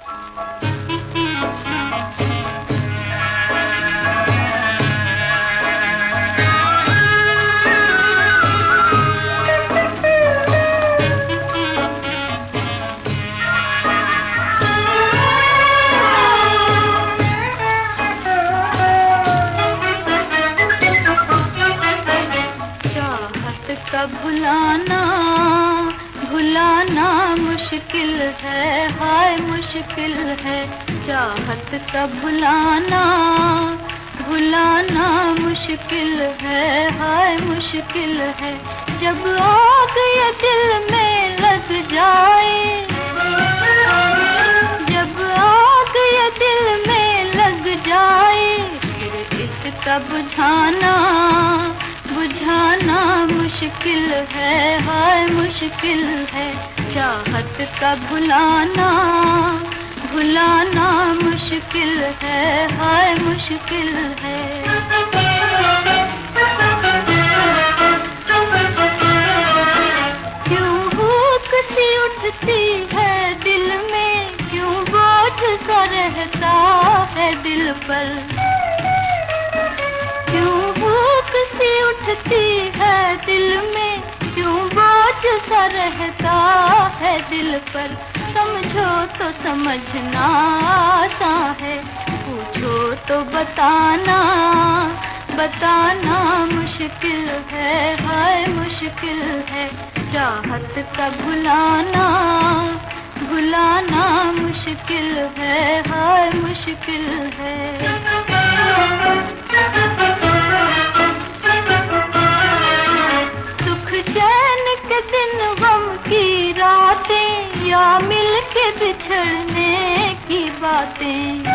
का भुलाना भुलाना मुश्किल है, हाय मुश्किल है। चाहत का भुलाना भुलाना मुश्किल है, हाय मुश्किल है। जब आग ये दिल में लग जाए, जब आग ये दिल में लग जाए, फिर इसका बुझाना बुझाना मुश्किल है, हाय मुश्किल है। चाहत का भुलाना भुलाना मुश्किल है, हाय मुश्किल है। क्यों भूख सी उठती है दिल में, क्यों बोझ सा रहता है दिल पर। क्यों भूख सी उठती है दिल में, क्यों बोझ सा रहता है दिल पर। समझो तो समझना आसान है, पूछो तो बताना बताना मुश्किल है, हाय मुश्किल है। चाहत का भुलाना भुलाना मुश्किल है, हाय मुश्किल है। या मिल के बिछड़ने की बातें,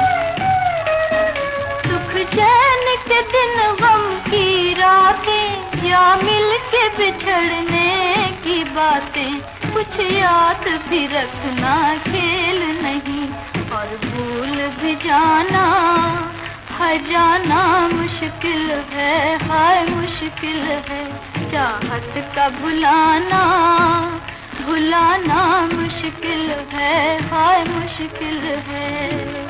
सुख चैन के दिन गम की रातें, या मिल के बिछड़ने की बातें। कुछ याद भी रखना खेल नहीं, और भूल भी जाना है जाना मुश्किल है, हाय मुश्किल है। चाहत का भुलाना भुलाना मुश्किल है, हाय मुश्किल है।